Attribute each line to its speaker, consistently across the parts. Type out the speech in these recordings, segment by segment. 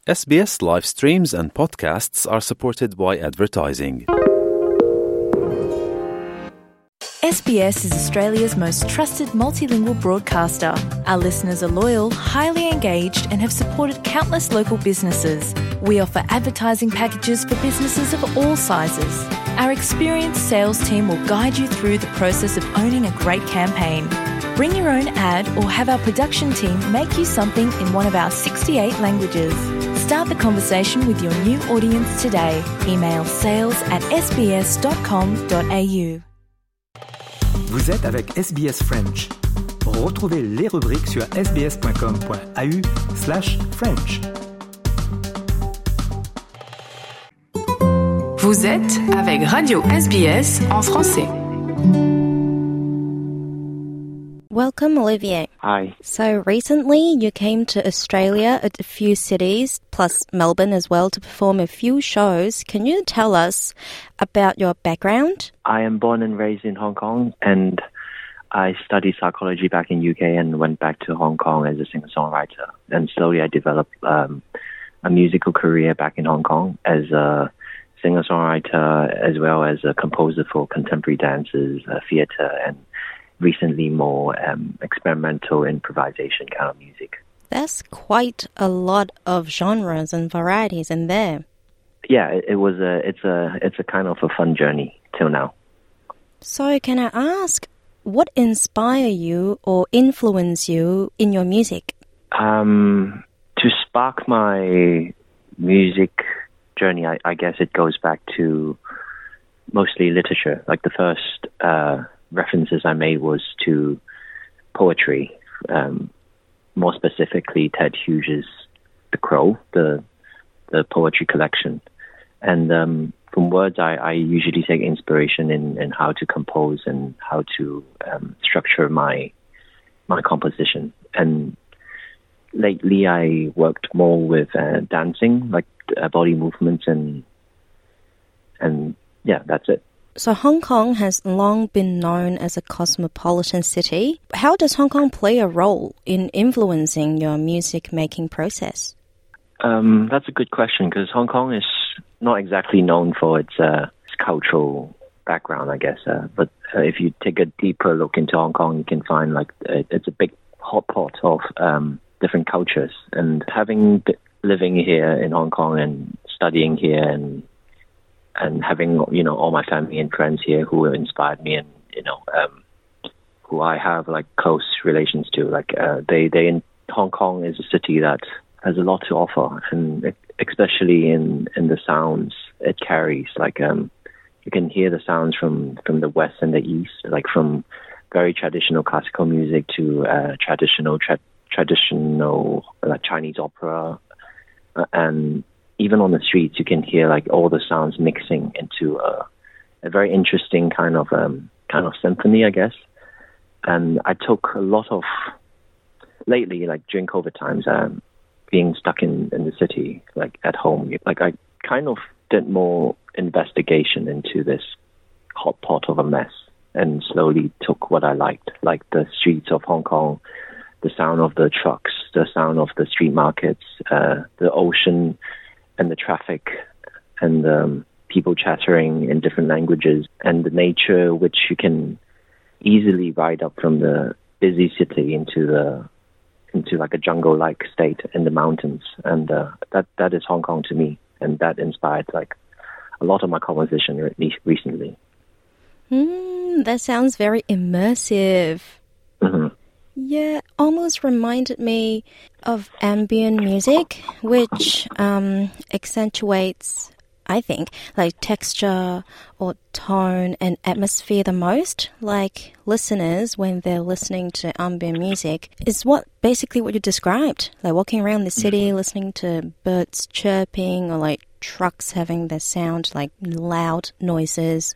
Speaker 1: SBS live streams and podcasts are supported by advertising.
Speaker 2: SBS is Australia's most trusted multilingual broadcaster. Our listeners are loyal, highly engaged, and have supported countless local businesses. We offer advertising packages for businesses of all sizes. Our experienced sales team will guide you through the process of owning a great campaign. Bring your own ad or have our production team make you something in one of our 68 languages. Start the conversation with your new audience today. Email sales@sbs.com.au.
Speaker 3: Vous êtes avec SBS French. Retrouvez les rubriques sur sbs.com.au/French.
Speaker 4: Vous êtes avec Radio SBS en français.
Speaker 5: Welcome, Olivier.
Speaker 6: Hi.
Speaker 5: So recently you came to Australia at a few cities, plus Melbourne as well, to perform a few shows. Can you tell us about your background?
Speaker 6: I am born and raised in Hong Kong, and I studied psychology back in UK and went back to Hong Kong as a singer-songwriter. And slowly I developed a musical career back in Hong Kong as a singer-songwriter as well as a composer for contemporary dances, theatre, and recently more experimental improvisation kind of music.
Speaker 5: That's quite a lot of genres and varieties in there.
Speaker 6: Yeah, it's a kind of a fun journey till now.
Speaker 5: So can I ask, what inspire you or influence you in your music?
Speaker 6: To spark my music journey, I guess it goes back to mostly literature. Like the first references I made was to poetry, more specifically Ted Hughes' The Crow, the poetry collection. And from words, I usually take inspiration in how to compose and how to structure my composition. And lately, I worked more with dancing, like body movements, and yeah, that's it.
Speaker 5: So Hong Kong has long been known as a cosmopolitan city. How does Hong Kong play a role in influencing your music-making process?
Speaker 6: That's a good question, because Hong Kong is not exactly known for its cultural background, I guess. But if you take a deeper look into Hong Kong, you can find like it's a big hot pot of different cultures. And living here in Hong Kong and studying here and having, all my family and friends here who have inspired me and, who I have like close relations to, like they in Hong Kong is a city that has a lot to offer, and especially in the sounds it carries. Like you can hear the sounds from the west and the east, like from very traditional classical music to traditional like Chinese opera, and even on the streets, you can hear like all the sounds mixing into a very interesting kind of symphony, I guess. And I took a lot of lately, like during COVID times, being stuck in the city, like at home, like I kind of did more investigation into this hot pot of a mess, and slowly took what I liked, like the streets of Hong Kong, the sound of the trucks, the sound of the street markets, the ocean, and the traffic, and people chattering in different languages, and the nature which you can easily ride up from the busy city into like a jungle-like state in the mountains. And that is Hong Kong to me, and that inspired like a lot of my composition recently.
Speaker 5: That sounds very immersive.
Speaker 6: Mm-hmm.
Speaker 5: Yeah, almost reminded me of ambient music, which accentuates, I think, like texture or tone and atmosphere the most. Like listeners, when they're listening to ambient music, is basically what you described. Like walking around the city, listening to birds chirping, or like trucks having their sound, like loud noises.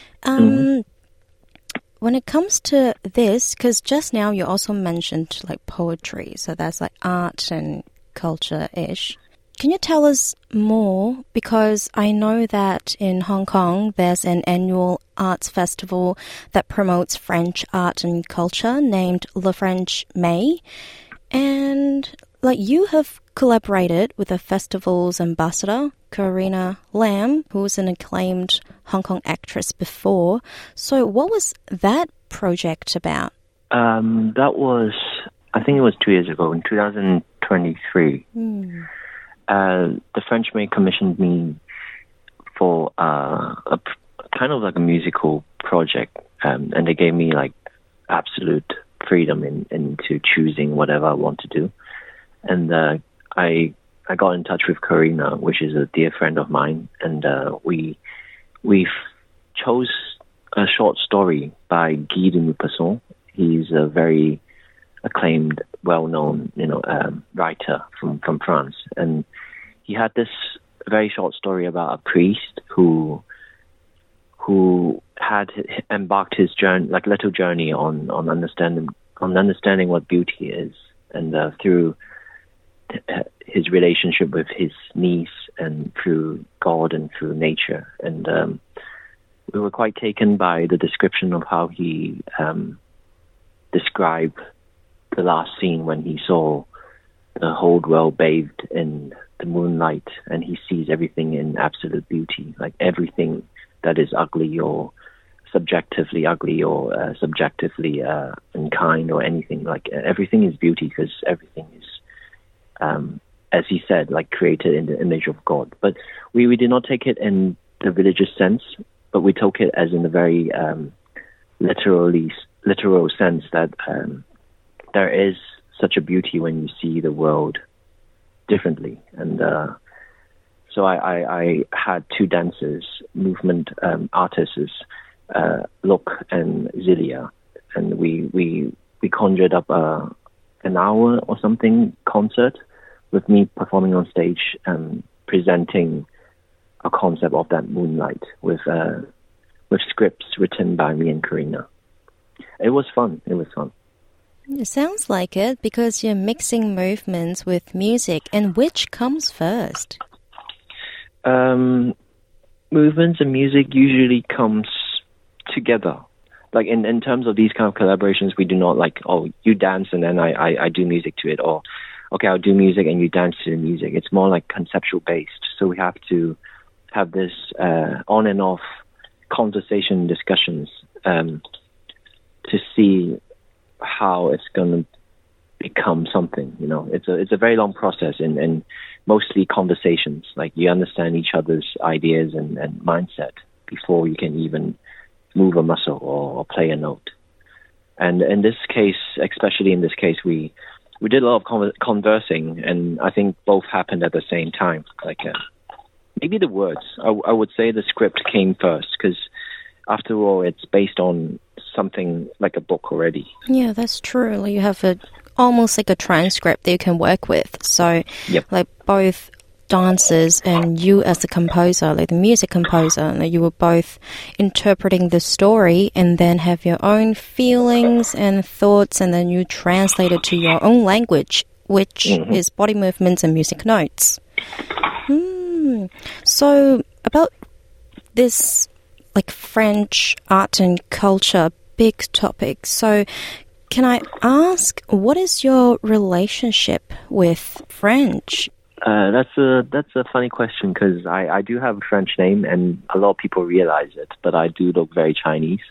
Speaker 5: When it comes to this, because just now you also mentioned like poetry, so that's like art and culture-ish. Can you tell us more? Because I know that in Hong Kong there's an annual arts festival that promotes French art and culture named Le French May. And like you have collaborated with a festival's ambassador, Karina Lam, who was an acclaimed Hong Kong actress before. So what was that project about?
Speaker 6: That was, I think it was 2 years ago, in 2023. The French maid commissioned me for a kind of like a musical project, and they gave me like absolute freedom into choosing whatever I want to do. And I got in touch with Karina, which is a dear friend of mine, and we chose a short story by Guy de Maupassant. He's a very acclaimed, well-known, writer from France, and he had this very short story about a priest who had embarked his journey, like little journey on understanding what beauty is, and through his relationship with his niece, and through God, and through nature. And we were quite taken by the description of how he described the last scene when he saw the whole world bathed in the moonlight, and he sees everything in absolute beauty, like everything that is ugly or subjectively ugly or subjectively unkind or anything. Like everything is beauty, because everything is, as he said, like created in the image of God. But we did not take it in the religious sense, but we took it as in a very literal sense that there is such a beauty when you see the world differently. And so I had two dancers, movement artists, Luc and Zilia, and we conjured up an hour or something concert with me performing on stage and presenting a concept of that moonlight with scripts written by me and Karina. It was fun.
Speaker 5: It sounds like it, because you're mixing movements with music. And which comes first?
Speaker 6: Movements and music usually comes together. Like in terms of these kind of collaborations, we do not like, oh, you dance and then I do music to it, or okay, I'll do music and you dance to the music. It's more like conceptual based. So we have to have this on and off conversation discussions to see how it's going to become something. It's a very long process, and mostly conversations. Like you understand each other's ideas and mindset before you can even move a muscle or play a note. And in this case, especially in this case, we did a lot of conversing, and I think both happened at the same time. Like maybe the words. I would say the script came first, because after all, it's based on something like a book already.
Speaker 5: Yeah, that's true. You have almost like a transcript that you can work with. So,
Speaker 6: yep.
Speaker 5: Like both dancers and you as the composer, like the music composer, like you were both interpreting the story and then have your own feelings and thoughts, and then you translate it to your own language, which is body movements and music notes. So about this, like French art and culture, big topic. So can I ask, what is your relationship with French?
Speaker 6: That's a funny question, because I do have a French name and a lot of people realize it, but I do look very Chinese.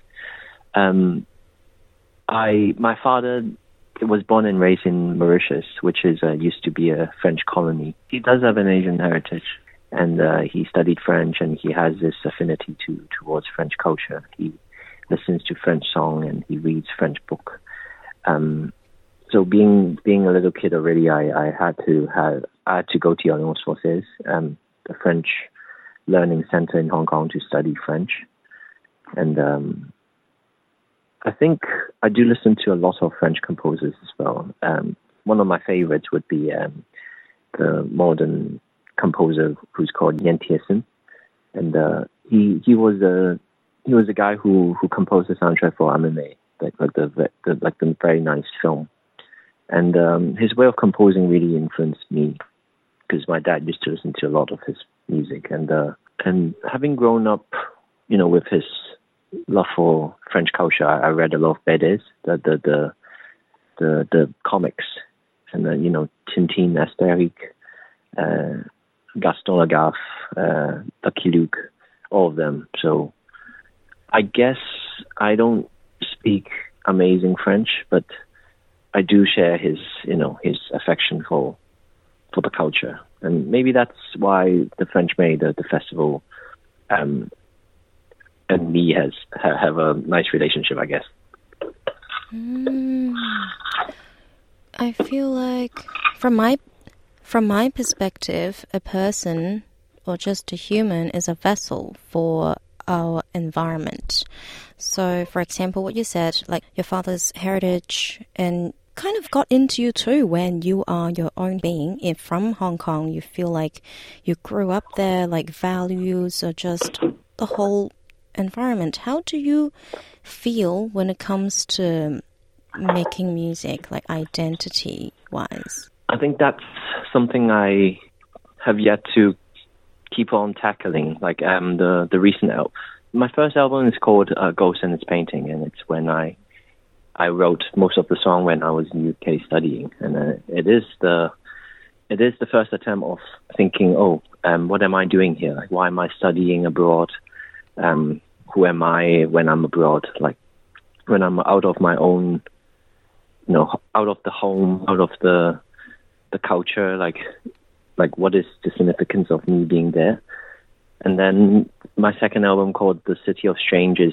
Speaker 6: My father was born and raised in Mauritius, which is used to be a French colony. He does have an Asian heritage, and he studied French, and he has this affinity towards French culture. He listens to French song and he reads French book. So being a little kid already, I had to go to Alliance Française, the French learning center in Hong Kong, to study French. And I think I do listen to a lot of French composers as well. One of my favorites would be the modern composer who's called Yan Tieson, and he was a guy who composed the soundtrack for MMA, like the very nice film. And his way of composing really influenced me, because my dad used to listen to a lot of his music, and having grown up, with his love for French culture, I read a lot of BDs, the comics, and then, Tintin, Astérix, Gaston Lagaffe, Lucky Luke, all of them. So I guess I don't speak amazing French, but I do share his affection for the culture. And maybe that's why the French made the festival, and me have a nice relationship, I guess.
Speaker 5: I feel like, from my perspective, a person or just a human is a vessel for our environment. So, for example, what you said, like your father's heritage and kind of got into you too when you are your own being. If from Hong Kong, you feel like you grew up there, like values or just the whole environment. How do you feel when it comes to making music, like identity-wise?
Speaker 6: I think that's something I have yet to keep on tackling. Like the recent album. My first album is called Ghost and Its Painting, and it's when I wrote most of the song when I was in UK studying, and it is the first attempt of thinking, what am I doing here? Like, why am I studying abroad? Who am I when I'm abroad? Like, when I'm out of my own, out of the home, out of the culture, like what is the significance of me being there? And then my second album, called The City of Strangers,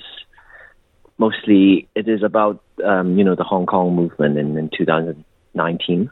Speaker 6: mostly it is about the Hong Kong movement in 2019.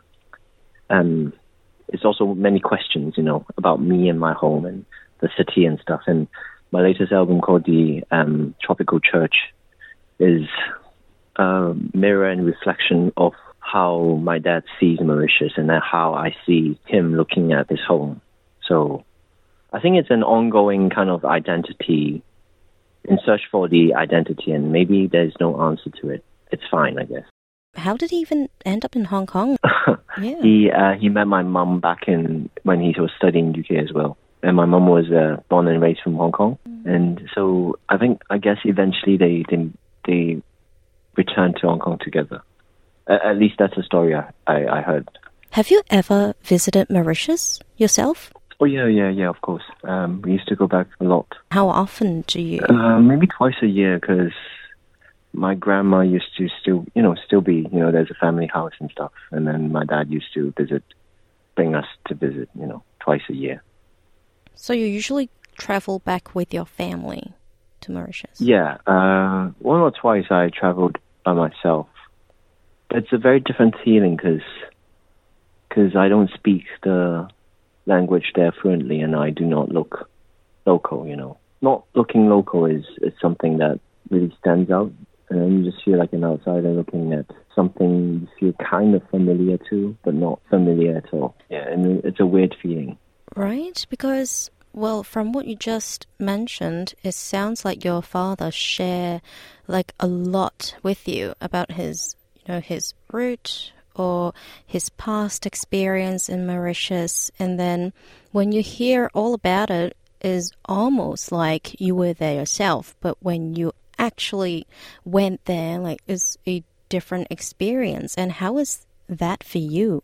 Speaker 6: It's also many questions, about me and my home and the city and stuff. And my latest album, called The Tropical Church, is a mirror and reflection of how my dad sees Mauritius and how I see him looking at his home. So I think it's an ongoing kind of identity, in search for the identity, and maybe there's no answer to it. It's fine, I guess.
Speaker 5: How did he even end up in Hong Kong?
Speaker 6: Yeah. He met my mum back when he was studying in UK as well. And my mum was born and raised from Hong Kong. And so I guess eventually they returned to Hong Kong together. At least that's the story I heard. Have
Speaker 5: you ever visited Mauritius yourself?
Speaker 6: Oh, yeah, of course. We used to go back a lot.
Speaker 5: How often do you?
Speaker 6: Maybe twice a year, because my grandma used to still be, there's a family house and stuff. And then my dad used to bring us to visit, twice a year.
Speaker 5: So you usually travel back with your family to Mauritius?
Speaker 6: Yeah. One or twice I traveled by myself. It's a very different feeling because I don't speak the language there fluently, and I do not look local, Not looking local is something that really stands out, and you just feel like an outsider looking at something you feel kind of familiar to, but not familiar at all. Yeah, and it's a weird feeling.
Speaker 5: Right, because, well, from what you just mentioned, it sounds like your father shared like a lot with you about his root or his past experience in Mauritius. And then when you hear all about it, is almost like you were there yourself. But when you actually went there, like, it's a different experience. And how is that for you?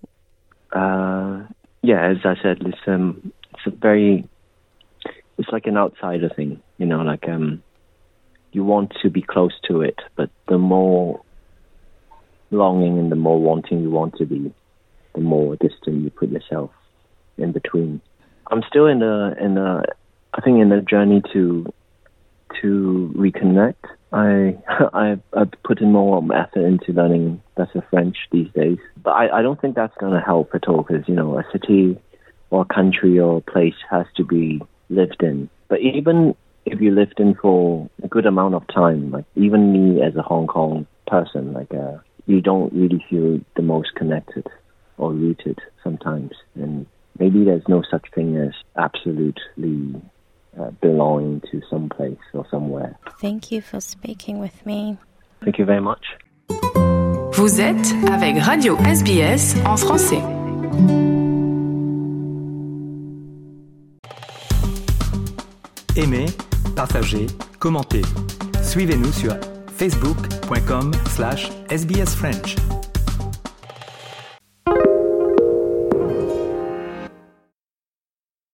Speaker 6: As I said, it's like an outsider thing, you want to be close to it, but the more longing and the more wanting you want to be, the more distant you put yourself in between. I'm still in the journey to reconnect. I put in more effort into learning better French these days, but I don't think that's going to help at all, because a city or a country or a place has to be lived in. But even if you lived in for a good amount of time, like even me as a Hong Kong person, you don't really feel the most connected or rooted sometimes. And maybe there's no such thing as absolutely belonging to some place or somewhere.
Speaker 5: Thank you for speaking with me.
Speaker 6: Thank you very much.
Speaker 4: Vous êtes avec Radio SBS en français.
Speaker 3: Aimez, partagez, commentez. Suivez-nous sur facebook.com/sbsfrench.